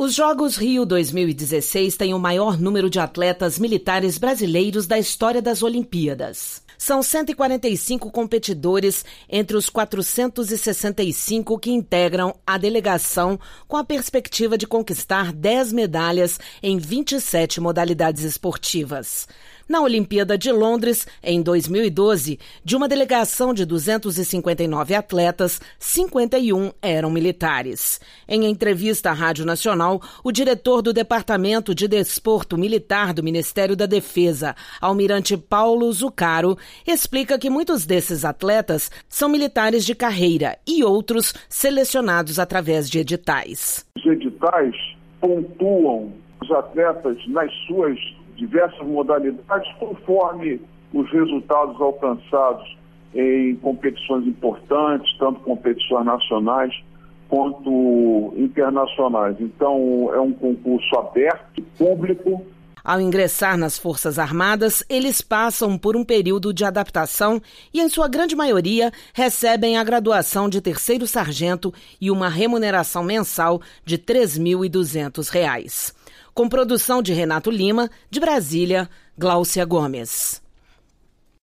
Os Jogos Rio 2016 têm o maior número de atletas militares brasileiros da história das Olimpíadas. São 145 competidores entre os 465 que integram a delegação, com a perspectiva de conquistar 10 medalhas em 27 modalidades esportivas. Na Olimpíada de Londres, em 2012, de uma delegação de 259 atletas, 51 eram militares. Em entrevista à Rádio Nacional, o diretor do Departamento de Desporto Militar do Ministério da Defesa, almirante Paulo Zuccaro, explica que muitos desses atletas são militares de carreira e outros selecionados através de editais. Os editais pontuam os atletas nas suas diversas modalidades conforme os resultados alcançados em competições importantes, tanto competições nacionais quanto internacionais. Então, é um concurso aberto, público. Ao ingressar nas Forças Armadas, eles passam por um período de adaptação e, em sua grande maioria, recebem a graduação de terceiro sargento e uma remuneração mensal de R$ 3.200. Com produção de Renato Lima, de Brasília, Gláucia Gomes.